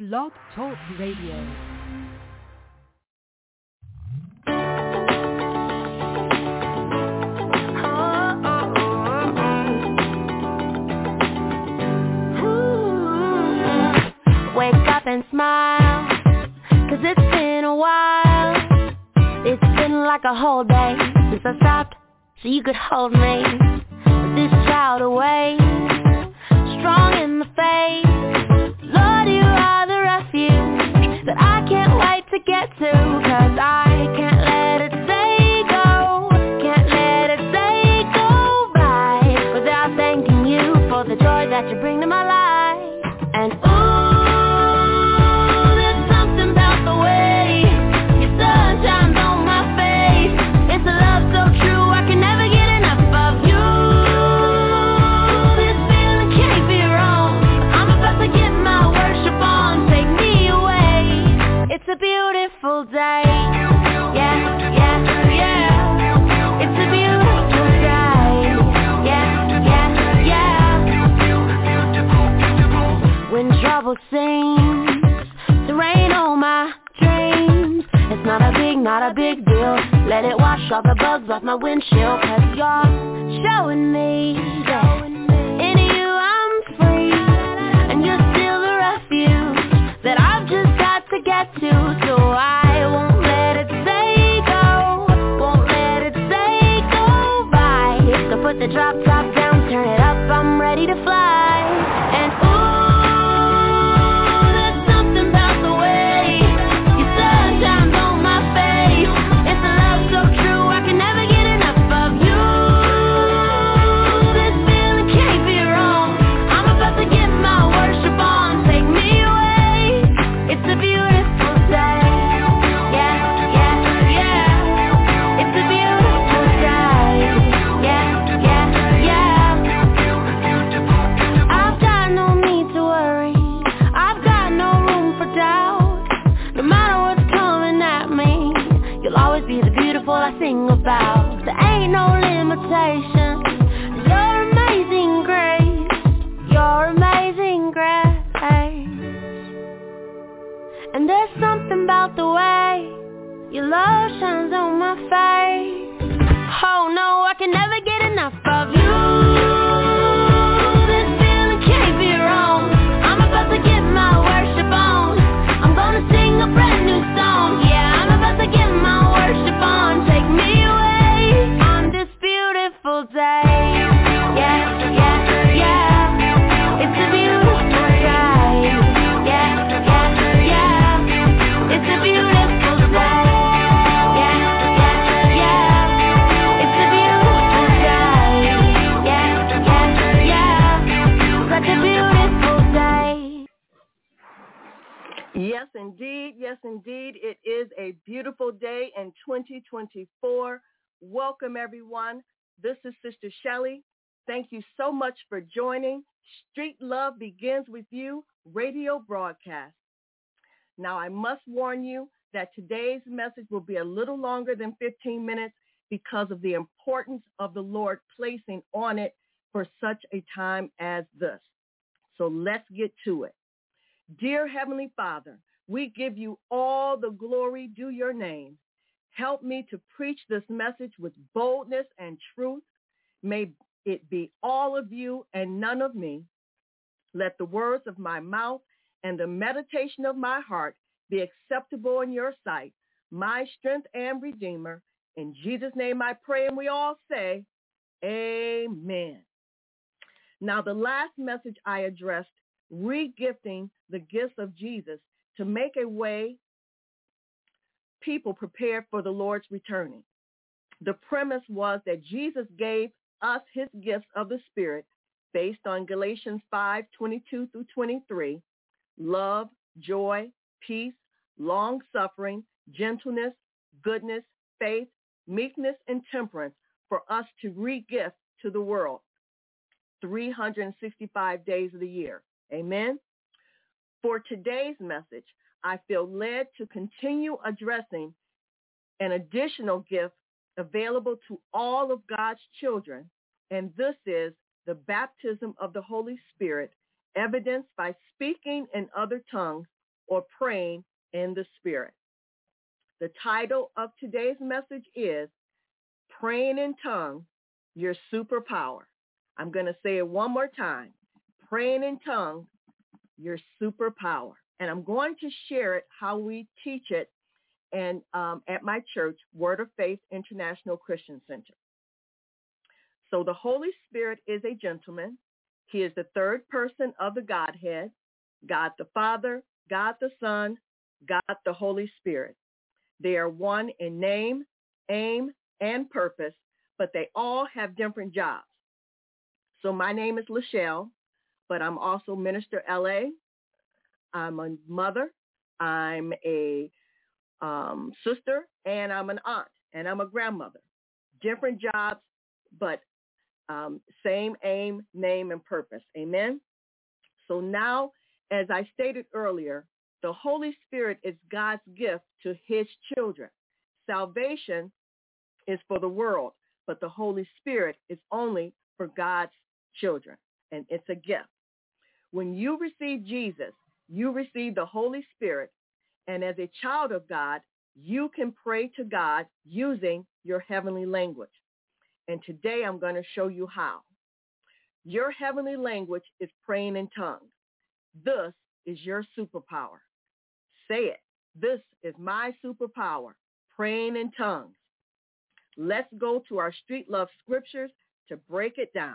Blog Talk Radio. Wake up and smile, 'cause it's been a while. It's been like a whole day since I stopped so you could hold me. With this child away, strong in the faith. Lord, you are the refuge that I can't wait to get to, 'cause I can't let it day go. Can't let it day go by without thanking you for the joy that you bring to my life. And a beautiful day. Yeah, yeah, yeah. It's a beautiful day. Yeah, yeah, yeah. When trouble seems to rain on my dreams, it's not a big deal. Let it wash all the bugs off my windshield, 'cause you're showing me that in you I'm free, and you're still the refuge that I've just got to get to, so I won't let it say go, won't let it say go by. So put the drop top down, turn it up, I'm ready to fly. And ooh, there's something about the way your sun shines on my face. It's a love so true, I can never get enough of you. This feeling can't be wrong, I'm about to get my worship on, take me away. It's a beautiful day. Yeah, yeah, yeah. It's a beautiful day. Yeah, yeah, yeah. I've got no need to worry, I've got no room for doubt. No matter what's coming at me, you'll always be the beautiful I sing about. There ain't no limitation. Your amazing grace, your amazing grace. And there's something about the way your love shines on my face. Oh no, I can never get enough of you. This feeling can't be wrong, I'm about to get my worship on. I'm gonna sing a brand new song. Yeah, I'm about to get my worship on. Take me away on this beautiful day. Yeah, yeah, yeah. It's a beautiful day. Yeah, yeah, yeah. It's a beautiful day. Yeah, yeah, yeah. It's a beautiful day. Yeah, yeah, yeah. Such a beautiful day. Yes indeed, it is a beautiful day in 2024. Welcome everyone. This is Sister Shelley. Thank you so much for joining Street Love Begins With You radio broadcast. Now I must warn you that today's message will be a little longer than 15 minutes because of the importance of the Lord placing on it for such a time as this. So let's get to it. Dear Heavenly Father, we give you all the glory due your name. Help me to preach this message with boldness and truth. May it be all of you and none of me. Let the words of my mouth and the meditation of my heart be acceptable in your sight, my strength and redeemer. In Jesus' name I pray, and we all say, amen. Now, the last message I addressed, regifting the gifts of Jesus to make a way people prepared for the Lord's returning. The premise was that Jesus gave us his gifts of the Spirit based on Galatians 5:22 through 23, love, joy, peace, long-suffering, gentleness, goodness, faith, meekness, and temperance for us to re-gift to the world 365 days of the year. Amen. For today's message, I feel led to continue addressing an additional gift available to all of God's children, and this is the baptism of the Holy Spirit, evidenced by speaking in other tongues or praying in the Spirit. The title of today's message is Praying in Tongues, Your Superpower. I'm going to say it one more time. Praying in Tongues, Your Superpower. And I'm going to share it how we teach it and at my church, Word of Faith International Christian Center. So the Holy Spirit is a gentleman. He is the third person of the Godhead, God the Father, God the Son, God the Holy Spirit. They are one in name, aim, and purpose, but they all have different jobs. So my name is Lachelle, but I'm also Minister L.A. I'm a mother. I'm a sister, and I'm an aunt, and I'm a grandmother. Different jobs, but same aim, name, and purpose. Amen? So now, as I stated earlier, the Holy Spirit is God's gift to his children. Salvation is for the world, but the Holy Spirit is only for God's children, and it's a gift. When you receive Jesus, you receive the Holy Spirit, and as a child of God, you can pray to God using your heavenly language. And today I'm going to show you how. Your heavenly language is praying in tongues. This is your superpower. Say it. This is my superpower, praying in tongues. Let's go to our Street Love scriptures to break it down.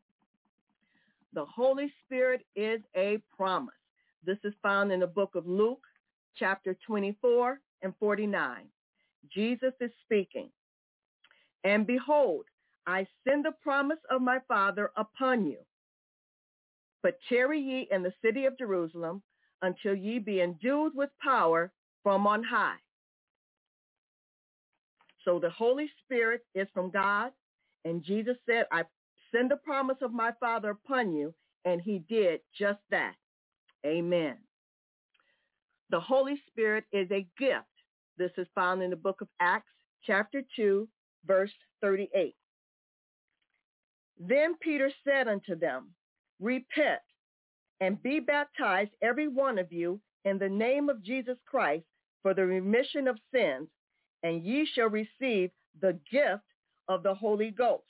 The Holy Spirit is a promise. This is found in the book of Luke, chapter 24 and 49. Jesus is speaking. And behold, I send the promise of my Father upon you. But tarry ye in the city of Jerusalem until ye be endued with power from on high. So the Holy Spirit is from God, and Jesus said, I send the promise of my Father upon you, and he did just that. Amen. The Holy Spirit is a gift. This is found in the book of Acts, chapter 2, verse 38. Then Peter said unto them, repent and be baptized, every one of you, in the name of Jesus Christ for the remission of sins, and ye shall receive the gift of the Holy Ghost.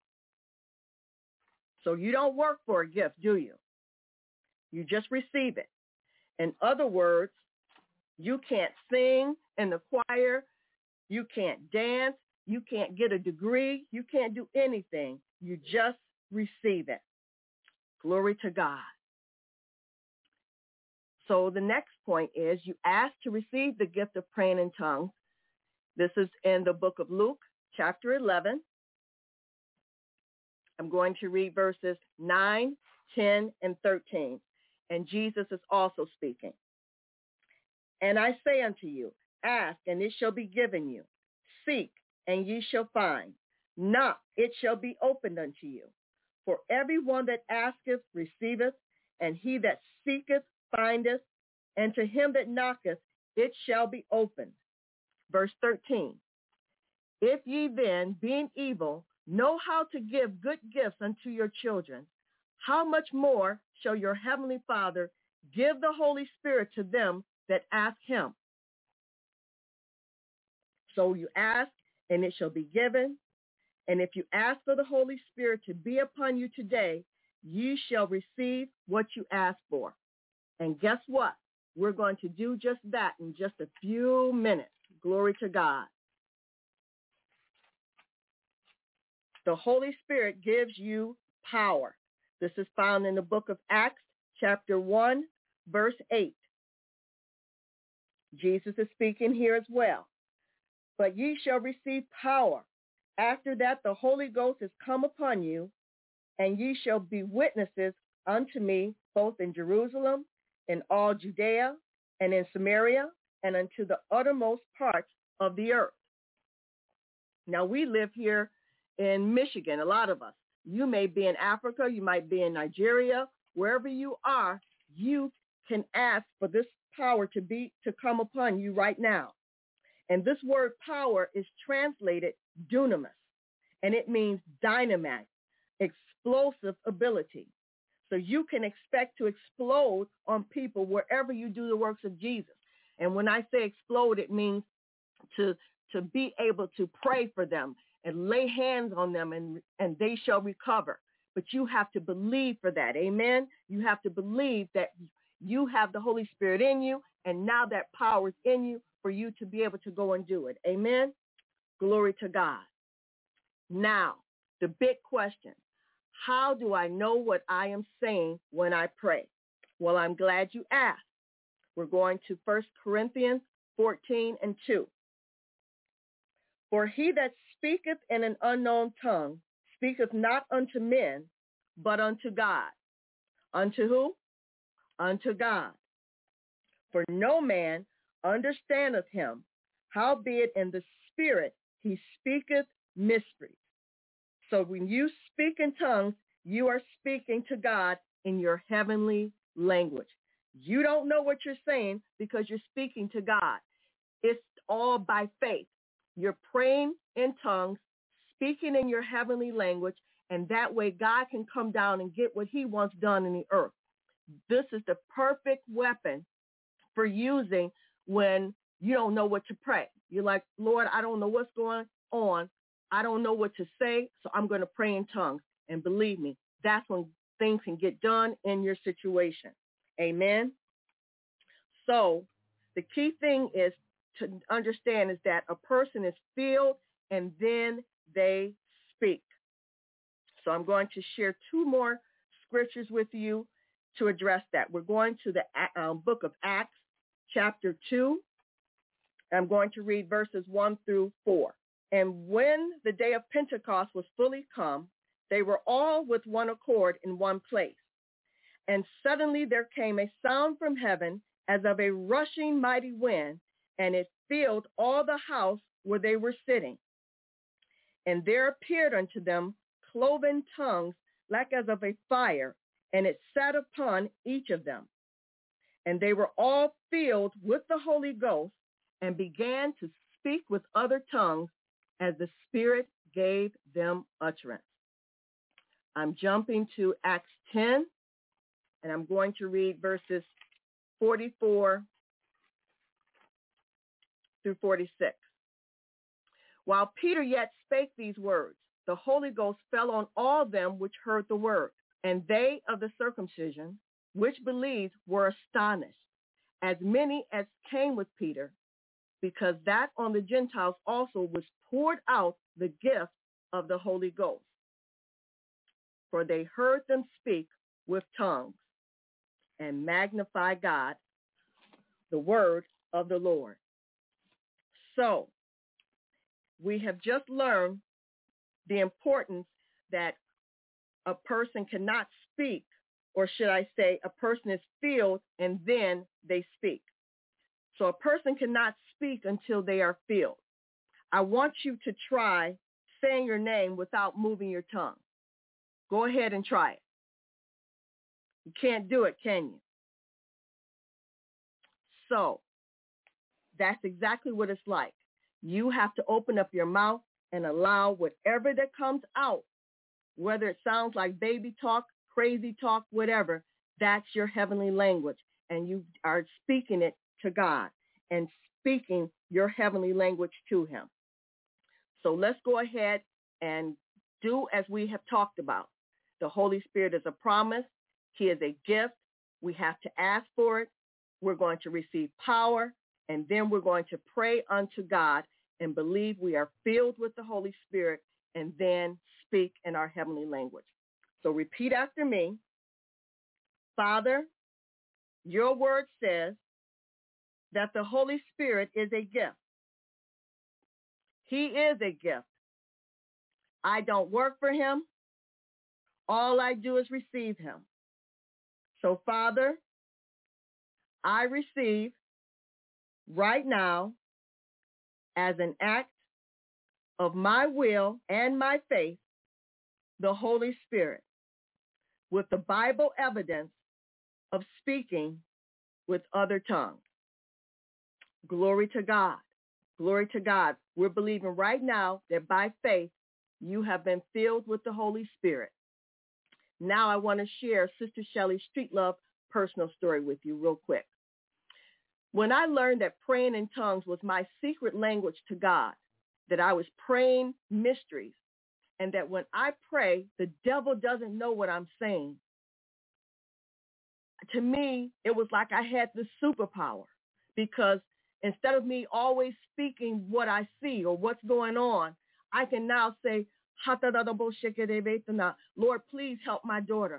So you don't work for a gift, do you? You just receive it. In other words, you can't sing in the choir. You can't dance. You can't get a degree. You can't do anything. You just receive it. Glory to God. So the next point is you ask to receive the gift of praying in tongues. This is in the book of Luke, chapter 11. I'm going to read verses 9, 10, and 13. And Jesus is also speaking. And I say unto you, ask, and it shall be given you. Seek, and ye shall find. Knock, it shall be opened unto you. For everyone that asketh receiveth, and he that seeketh findeth, and to him that knocketh it shall be opened. Verse 13. If ye then, being evil, know how to give good gifts unto your children, how much more shall your heavenly Father give the Holy Spirit to them that ask him? So you ask, and it shall be given. And if you ask for the Holy Spirit to be upon you today, you shall receive what you ask for. And guess what? We're going to do just that in just a few minutes. Glory to God. The Holy Spirit gives you power. This is found in the book of Acts, chapter 1, verse 8. Jesus is speaking here as well. But ye shall receive power. After that, the Holy Ghost is come upon you, and ye shall be witnesses unto me, both in Jerusalem, in all Judea, and in Samaria, and unto the uttermost parts of the earth. Now, we live here in Michigan, a lot of us. You may be in Africa, you might be in Nigeria, wherever you are, you can ask for this power to come upon you right now. And this word power is translated dunamis, and it means dynamite, explosive ability. So you can expect to explode on people wherever you do the works of Jesus. And when I say explode, it means to be able to pray for them and lay hands on them and they shall recover. But you have to believe for that. Amen. You have to believe that you have the Holy Spirit in you, and now that power is in you for you to be able to go and do it. Amen. Glory to God. Now, the big question, how do I know what I am saying when I pray? Well, I'm glad you asked. We're going to 1 Corinthians 14:2. For he that speaketh in an unknown tongue speaketh not unto men, but unto God. Unto who? Unto God. For no man understandeth him, howbeit in the spirit he speaketh mysteries. So when you speak in tongues, you are speaking to God in your heavenly language. You don't know what you're saying because you're speaking to God. It's all by faith. You're praying in tongues, speaking in your heavenly language, and that way God can come down and get what he wants done in the earth. This is the perfect weapon for using when you don't know what to pray. You're like, Lord, I don't know what's going on. I don't know what to say, so I'm going to pray in tongues. And believe me, that's when things can get done in your situation. Amen. So the key thing is to understand is that a person is filled and then they speak. So I'm going to share two more scriptures with you to address that. We're going to the book of Acts, chapter 2. I'm going to read verses 1-4. And when the day of Pentecost was fully come, they were all with one accord in one place. And suddenly there came a sound from heaven as of a rushing mighty wind, and it filled all the house where they were sitting. And there appeared unto them cloven tongues like as of a fire, and it sat upon each of them. And they were all filled with the Holy Ghost and began to speak with other tongues as the Spirit gave them utterance. I'm jumping to Acts 10, and I'm going to read verses 44 through 46. While Peter yet spake these words, the Holy Ghost fell on all them which heard the word, and they of the circumcision which believed were astonished, as many as came with Peter, because that on the Gentiles also was poured out the gift of the Holy Ghost. For they heard them speak with tongues and magnify God, the word of the Lord. So we have just learned the importance that a person cannot speak, or should I say a person is filled and then they speak. So a person cannot speak until they are filled. I want you to try saying your name without moving your tongue. Go ahead and try it. You can't do it, can you? So that's exactly what it's like. You have to open up your mouth and allow whatever that comes out, whether it sounds like baby talk, crazy talk, whatever, that's your heavenly language. And you are speaking it to God and speaking your heavenly language to him. So let's go ahead and do as we have talked about. The Holy Spirit is a promise. He is a gift. We have to ask for it. We're going to receive power, and then we're going to pray unto God and believe we are filled with the Holy Spirit, and then speak in our heavenly language. So repeat after me. Father, your word says that the Holy Spirit is a gift. He is a gift. I don't work for him. All I do is receive him. So, Father, I receive right now, as an act of my will and my faith, the Holy Spirit, with the Bible evidence of speaking with other tongues. Glory to God. Glory to God. We're believing right now that by faith, you have been filled with the Holy Spirit. Now I want to share Sister Shelley's Street Love personal story with you real quick. When I learned that praying in tongues was my secret language to God, that I was praying mysteries, and that when I pray, the devil doesn't know what I'm saying. To me, it was like I had this superpower, because instead of me always speaking what I see or what's going on, I can now say, Lord, please help my daughter.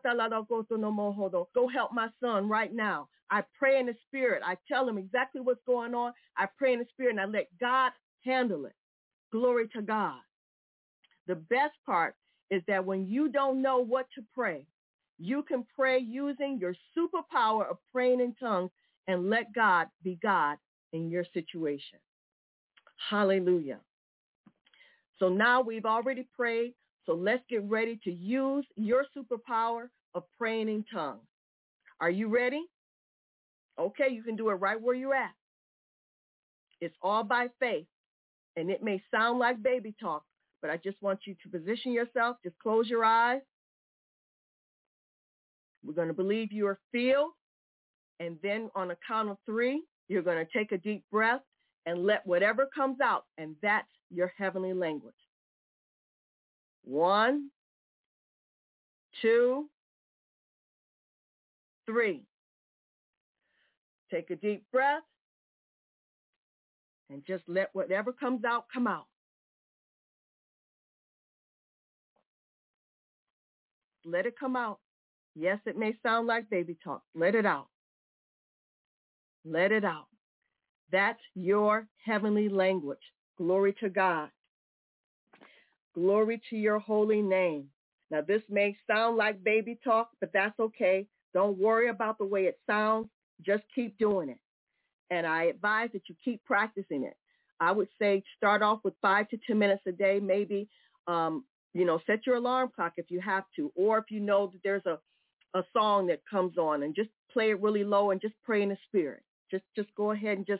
Go help my son right now. I pray in the spirit. I tell him exactly what's going on. I pray in the spirit and I let God handle it. Glory to God. The best part is that when you don't know what to pray, you can pray using your superpower of praying in tongues and let God be God in your situation. Hallelujah. So now we've already prayed, so let's get ready to use your superpower of praying in tongues. Are you ready? Okay, you can do it right where you're at. It's all by faith, and it may sound like baby talk, but I just want you to position yourself. Just close your eyes. We're going to believe you are filled, and then on a count of 3, you're going to take a deep breath and let whatever comes out, and that's your heavenly language. 1, 2, 3. Take a deep breath and just let whatever comes out come out. Let it come out. Yes, it may sound like baby talk. Let it out. Let it out. That's your heavenly language. Glory to God. Glory to your holy name. Now, this may sound like baby talk, but that's okay. Don't worry about the way it sounds. Just keep doing it. And I advise that you keep practicing it. I would say start off with 5 to 10 minutes a day, maybe, set your alarm clock if you have to, or if you know that there's a song that comes on, and just play it really low and just pray in the spirit. Just go ahead and just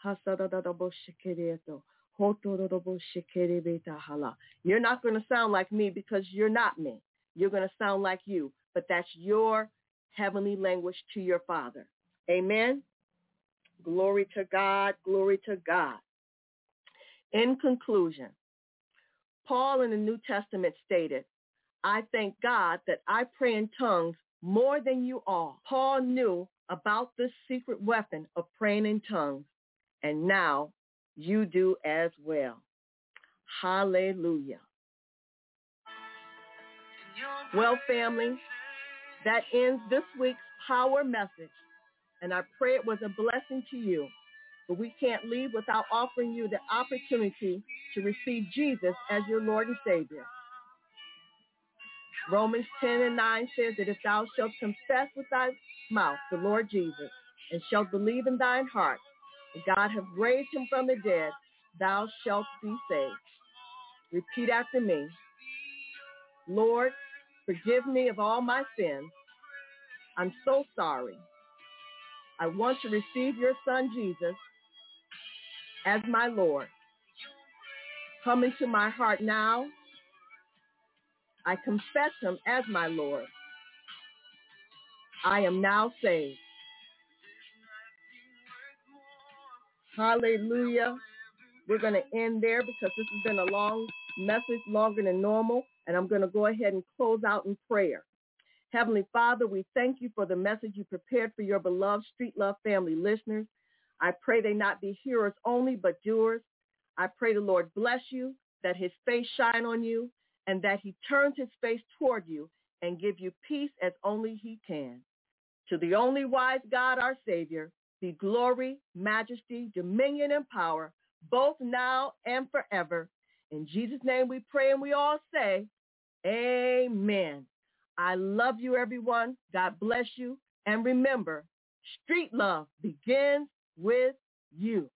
you're not going to sound like me because you're not me. You're going to sound like you, but that's your heavenly language to your Father. Amen. Glory to God. Glory to God. In conclusion, Paul in the New Testament stated, I thank God that I pray in tongues more than you all. Paul knew about this secret weapon of praying in tongues, and now you do as well. Hallelujah. Well, family, that ends this week's power message, and I pray it was a blessing to you. But we can't leave without offering you the opportunity to receive Jesus as your Lord and Savior. Romans 10:9 says that if thou shalt confess with thy mouth the Lord Jesus, and shalt believe in thine heart that God hath raised him from the dead, thou shalt be saved. Repeat after me. Lord, forgive me of all my sins. I'm so sorry. I want to receive your Son Jesus as my Lord. Come into my heart now. I confess him as my Lord. I am now saved. Hallelujah. We're going to end there because this has been a long message, longer than normal, and I'm going to go ahead and close out in prayer. Heavenly Father, we thank you for the message you prepared for your beloved Street Love family listeners. I pray they not be hearers only, but doers. I pray the Lord bless you, that his face shine on you, and that he turns his face toward you and give you peace as only he can. To the only wise God, our Savior, be glory, majesty, dominion, and power, both now and forever. In Jesus' name we pray, and we all say, amen. I love you, everyone. God bless you. And remember, street love begins with you.